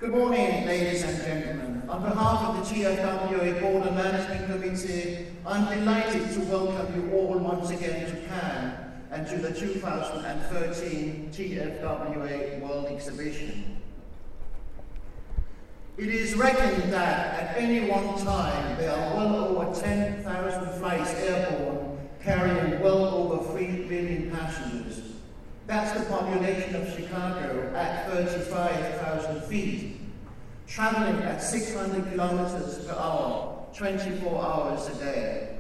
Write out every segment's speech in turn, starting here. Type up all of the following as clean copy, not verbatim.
Good morning, ladies and gentlemen. On behalf of the TFWA Board and Management Committee, I'm delighted to welcome you all once again to Cannes and to the 2013 TFWA World Exhibition. It is reckoned that at any one time there are well over 10,000 flights airborne carrying well over 3 million passengers. That's the population of Chicago at 35,000 feet, traveling at 600 kilometers per hour, 24 hours a day.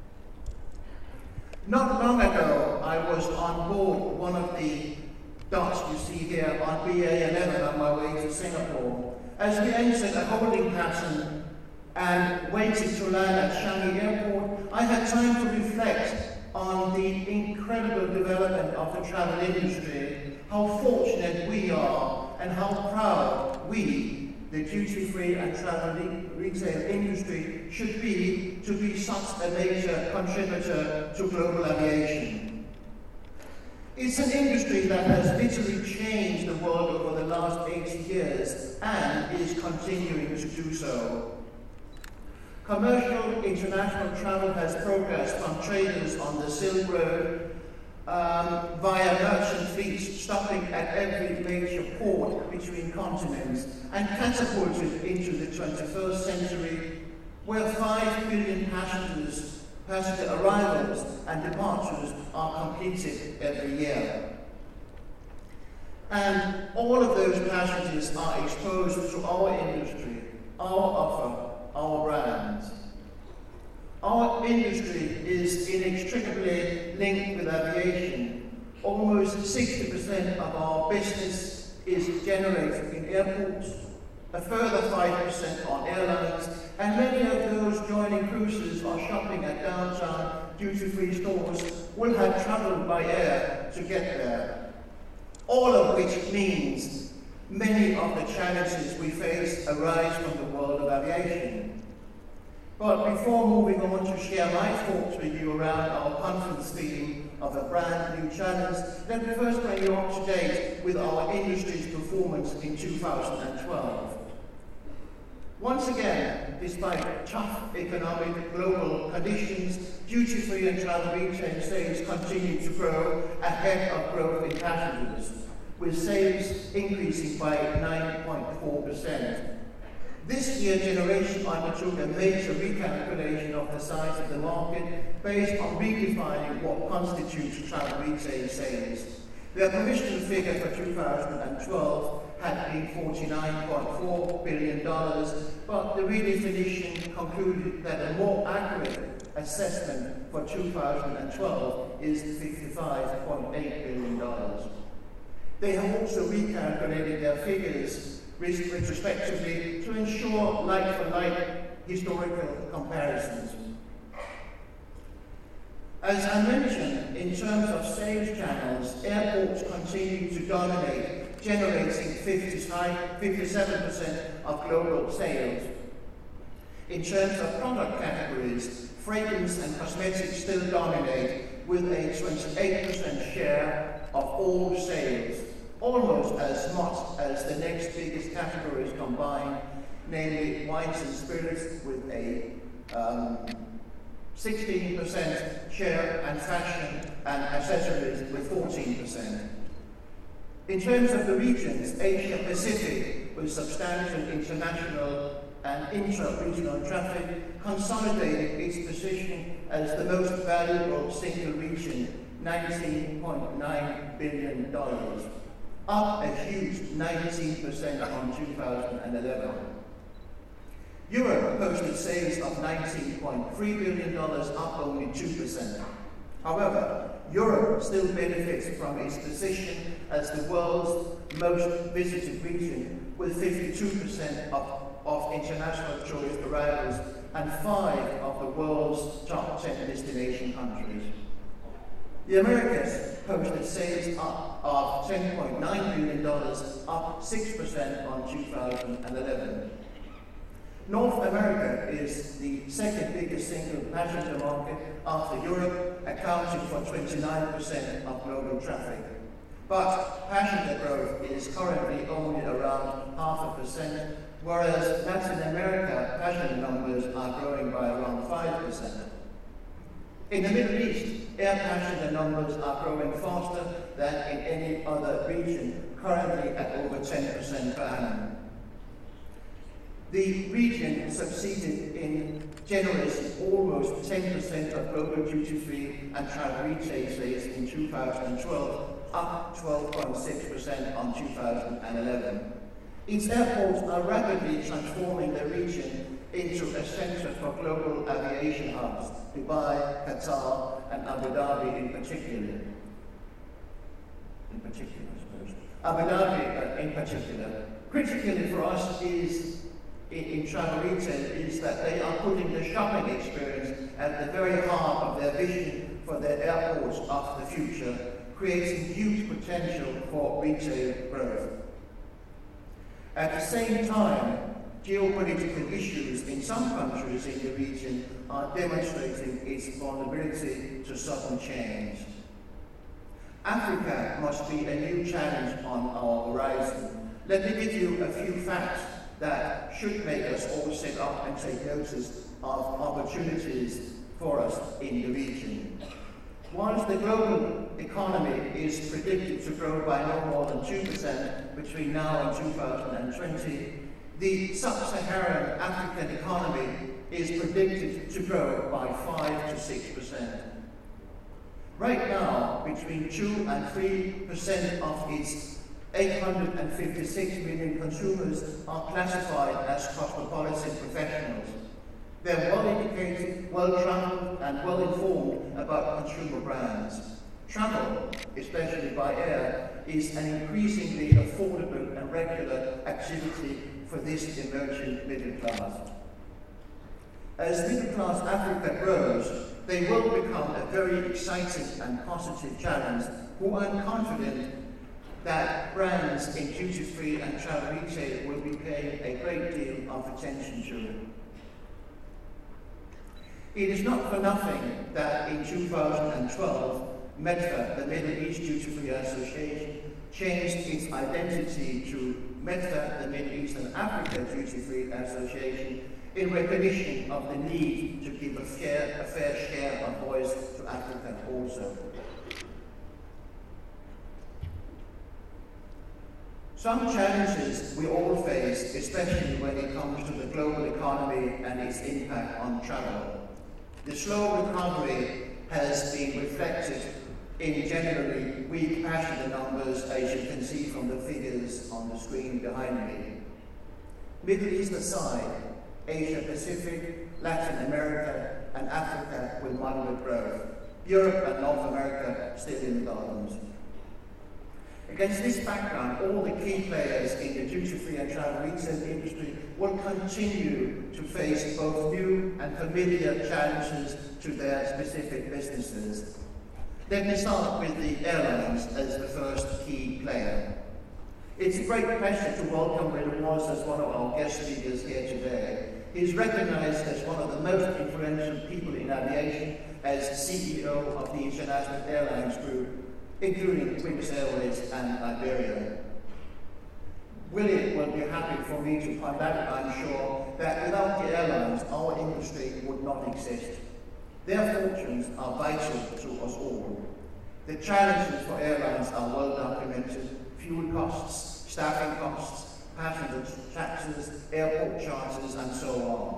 Not long ago, I was on board one of the dots you see here on BA11 on my way to Singapore. As we entered a holding pattern and waited to land at Changi Airport, I had time to reflect on the incredible development of the travel industry, how fortunate we are, and how proud we, the duty-free and travel retail industry, should be to be such a major contributor to global aviation. It's an industry that has literally changed the world over the last 80 years and is continuing to do so. Commercial international travel has progressed from traders on the Silk Road via merchant fleets stopping at every major port between continents and catapulted into the 21st century, where 5 billion passenger arrivals and departures are completed every year. And all of those passengers are exposed to our industry, our offer, our brands. Our industry is inextricably linked with aviation. Almost 60% of our business is generated in airports, a further 5% on airlines, and many of those joining cruises or shopping at downtown duty-free stores will have traveled by air to get there. All of which means many of the challenges we face arise from the world of aviation. But before moving on to share my thoughts with you around our conference theme of a brand new challenge, let me first bring you up to date with our industry's performance in 2012. Once again, despite tough economic global conditions, duty-free and travel retail sales continue to grow ahead of growth in passengers, with sales increasing by 9.4%. This year, Generation undertook a major recalculation of the size of the market based on redefining what constitutes travel retail sales. Their commission figure for 2012 had been $49.4 billion, but the redefinition concluded that a more accurate assessment for 2012 is $55.8 billion. They have also recalculated their figures retrospectively to ensure like-for-like historical comparisons. As I mentioned, in terms of sales channels, airports continue to dominate, generating 57% of global sales. In terms of product categories, fragrance and cosmetics still dominate with a 28% share of all sales, almost as much as the next biggest categories combined, namely wines and spirits with a 16% share, and fashion and accessories with 14%. In terms of the regions, Asia Pacific, with substantial international and intra-regional traffic, consolidated its position as the most valuable single region, $19.9 billion, up a huge 19% on 2011. Europe posted sales of $19.3 billion, up only 2%. However, Europe still benefits from its position as the world's most visited region, with 52% of international tourist arrivals and 5 of the world's top 10 destination countries. The Americas posted sales of $10.9 billion, up 6% on 2011. North America is the second biggest single passenger market after Europe, accounting for 29% of global traffic. But passenger growth is currently only around 0.5%, whereas Latin America passenger numbers are growing by around 5%. In the Middle East, air passenger numbers are growing faster than in any other region, currently at over 10% per annum. The region succeeded in generating almost 10% of global duty-free and travel retail sales in 2012, up 12.6% on 2011. Its airports are rapidly transforming the region into a center for global aviation hubs, Dubai, Qatar, and Abu Dhabi in particular. Abu Dhabi in particular. Critically for us is in travel retail is that they are putting the shopping experience at the very heart of their vision for their airports of the future, creating huge potential for retail growth. At the same time, geopolitical issues in some countries in the region are demonstrating its vulnerability to sudden change. Africa must be a new challenge on our horizon. Let me give you a few facts that should make us all sit up and take notice of opportunities for us in the region. Whilst the global economy is predicted to grow by no more than 2% between now and 2020, the sub-Saharan African economy is predicted to grow by 5 to 6%. Right now, between 2 and 3% of its 856 million consumers are classified as cosmopolitan professionals. They're well-educated, well-traveled, and well-informed about consumer brands. Travel, especially by air, is an increasingly affordable and regular activity for this emerging middle class. As middle-class Africa grows, they will become a very exciting and positive challenge, who I'm confident that brands in duty-free and travel retail will be paying a great deal of attention to. It is not for nothing that in 2012, MEDFA, the Middle East Duty-Free Association, changed its identity to MEDFA, the Middle East and Africa Duty-Free Association, in recognition of the need to give a fair share of voice to Africa also. Some challenges we all face, especially when it comes to the global economy and its impact on travel. The slow recovery has been reflected in generally weak passenger numbers, as you can see from the figures on the screen behind me. Middle East aside, Asia Pacific, Latin America, and Africa with moderate growth. Europe and North America still in the doldrums. Against this background, all the key players in the duty-free and travel retail industry will continue to face both new and familiar challenges to their specific businesses. Let me start with the airlines as the first key player. It's a great pleasure to welcome Will Moss as one of our guest speakers here today. He's recognized as one of the most influential people in aviation as CEO of the International Airlines Group, including British Airways and Iberia. Willie will be happy for me to point out, I'm sure, that without the airlines, our industry would not exist. Their fortunes are vital to us all. The challenges for airlines are well documented: fuel costs, staffing costs, passenger taxes, airport charges, and so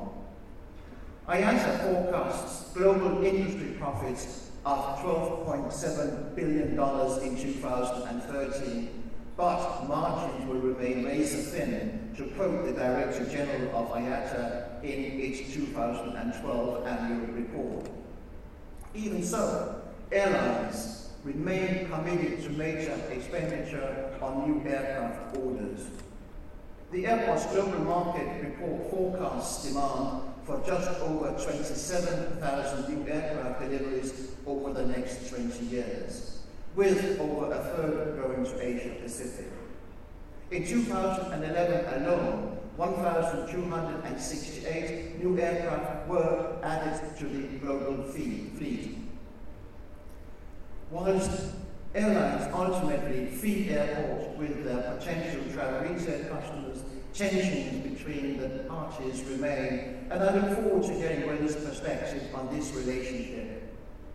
on. IATA forecasts global industry profits of $12.7 billion in 2013, but margins will remain razor thin, to quote the Director General of IATA in its 2012 annual report. Even so, airlines remain committed to major expenditure on new aircraft orders. The Airbus Global Market Report forecasts demand for just over 27,000 new aircraft deliveries over the next 20 years, with over a third going to Asia Pacific. In 2011 alone, 1,268 new aircraft were added to the global fleet. Whilst Airlines ultimately feed airports with their potential travel retail customers. Tensions between the parties remain, and I look forward to getting Weather's perspective on this relationship.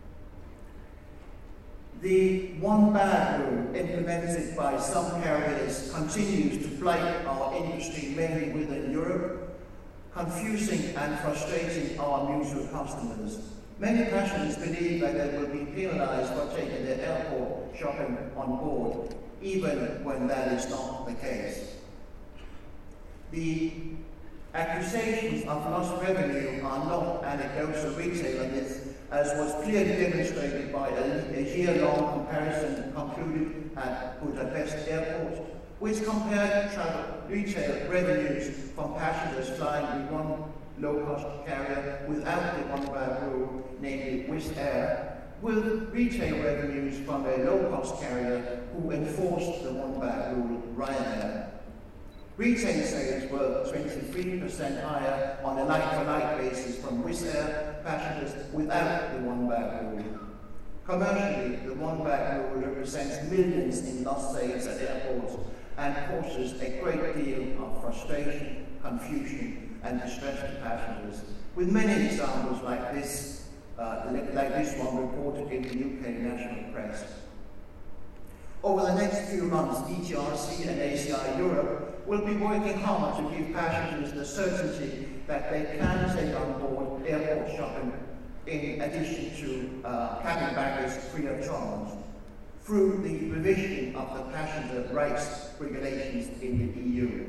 The one bag rule implemented by some carriers continues to plague our industry, mainly within Europe, confusing and frustrating our mutual customers. Many passengers believe that they will be penalized for taking their airport shopping on board, even when that is not the case. The accusations of lost revenue are not anecdotal retailer myths, as was clearly demonstrated by a year-long comparison concluded at Budapest Airport, which compared travel retail revenues from passengers flying with one low-cost carrier without the one-bag rule, namely Wizz Air, with retail revenues from a low-cost carrier who enforced the one-bag rule, Ryanair. Retail sales were 23% higher on a like-for-like basis from Wizz Air passengers without the one-bag rule. Commercially, the one-bag rule represents millions in lost sales at airports and causes a great deal of frustration, confusion, and distress to passengers, with many examples like this one reported in the UK national press. Over the next few months, DTRC and ACI Europe will be working hard to give passengers the certainty that they can take on board airport shopping in addition to cabin baggage free of charge through the revision of the passenger rights regulations in the EU.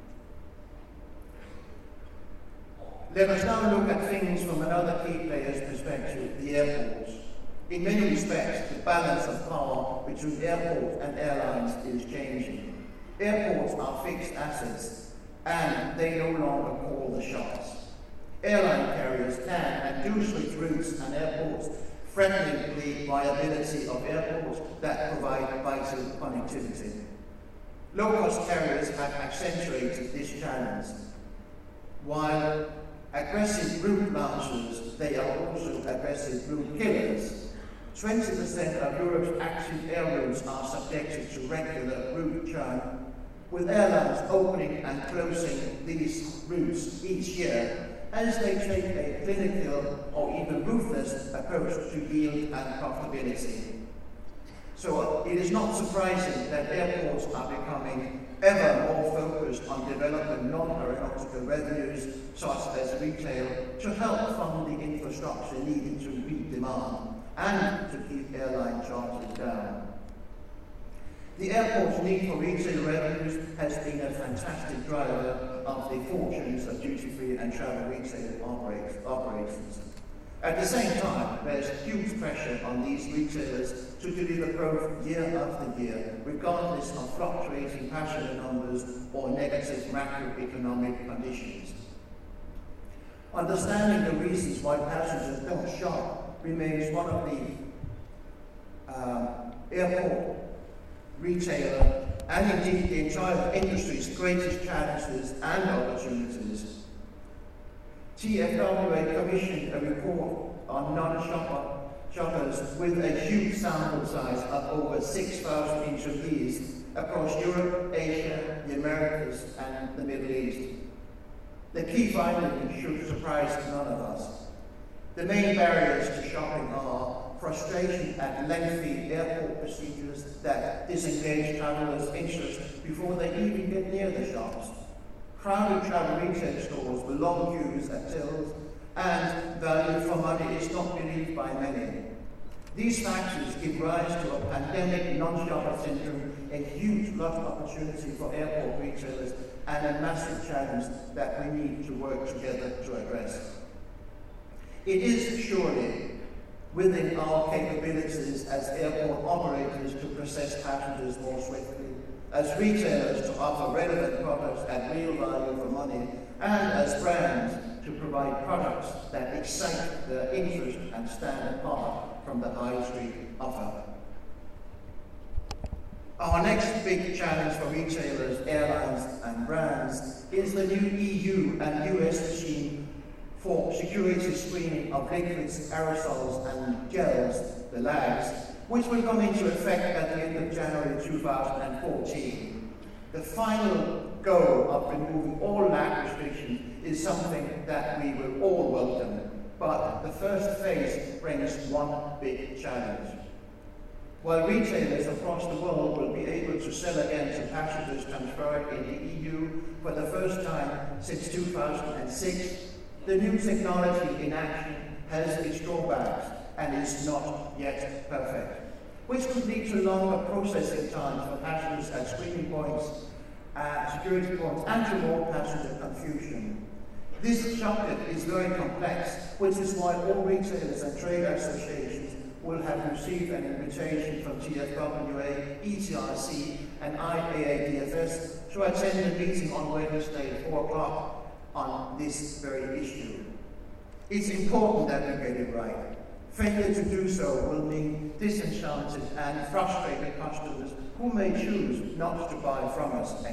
Let us now look at things from another key player's perspective, the airports. In many respects, the balance of power between airports and airlines is changing. Airports are fixed assets, and they no longer call the shots. Airline carriers can and do switch routes and airports, threatening the viability of airports that provide vital connectivity. Low-cost carriers have accentuated this challenge. While aggressive route launchers, they are also aggressive route killers. 20% of Europe's active air routes are subjected to regular route churn, with airlines opening and closing these routes each year as they take a clinical or even ruthless approach to yield and profitability. So it is not surprising that airports are becoming ever more focused on developing non-aeronautical revenues, such as retail, to help fund the infrastructure needed to meet demand and to keep airline charges down. The airport's need for retail revenues has been a fantastic driver of the fortunes of duty-free and travel retail operations. At the same time, there is huge pressure on these retailers to deliver growth year after year, regardless of fluctuating passenger numbers or negative macroeconomic conditions. Understanding the reasons why passengers don't shop remains one of the airport retailer and indeed the entire industry's greatest challenges and opportunities. TFWA commissioned a report on non-shoppers with a huge sample size of over 6,000 interviewees across Europe, Asia, the Americas, and the Middle East. The key findings should surprise none of us. The main barriers to shopping are frustration at lengthy airport procedures that disengage travelers' interest before they even get near the shops, crowded travel retail stores with long queues at tills, and value for money is not believed by many. These factors give rise to a pandemic non-shopper syndrome, a huge lost opportunity for airport retailers, and a massive challenge that we need to work together to address. It is surely within our capabilities as airport operators to process passengers more swiftly, as retailers to offer relevant products at real value for money, and as brands to provide products that excite their interest and stand apart from the high street offer. Our next big challenge for retailers, airlines, and brands is the new EU and US regime for security screening of liquids, aerosols, and gels, the LAGs, which will come into effect at the end of January 2014. The final goal of removing all lack restrictions is something that we will all welcome, but the first phase brings one big challenge. While retailers across the world will be able to sell again to passengers transferred in the EU for the first time since 2006, the new technology in action has its drawbacks and is not yet perfect, which could lead to longer processing times for passengers at screening points, security points, and to more passenger confusion. This subject is very complex, which is why all retailers and trade associations will have received an invitation from TFWA, ETRC, and IAADFS to attend a meeting on Wednesday at 4 o'clock on this very issue. It's important that we get it right. Failure to do so will mean disenchanted and frustrated customers who may choose not to buy from us